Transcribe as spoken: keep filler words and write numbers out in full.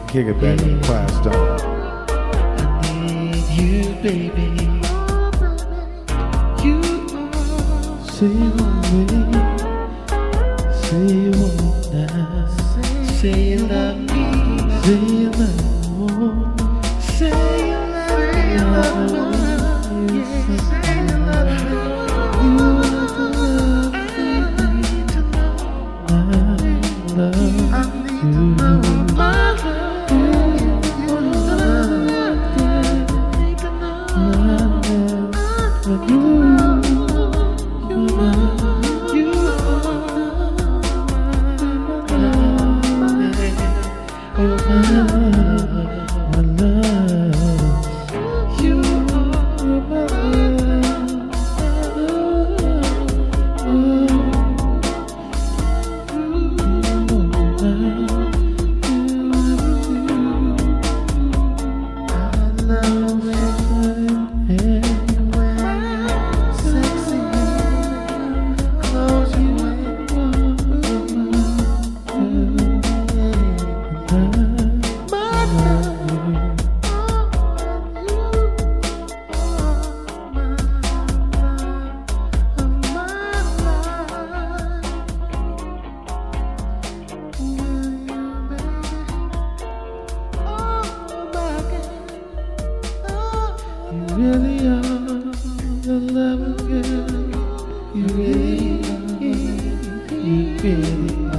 kick it back in the quiet storm. I need you, baby. You are. Say you want me. Say you want me now. Say you love me. Say you love me. Say you love me. Say you love me. You want to love me. I need to know. I love I need you. To know my love. You love me. I need to know. I love you. You love. You really are the love girl. You really are. You really are.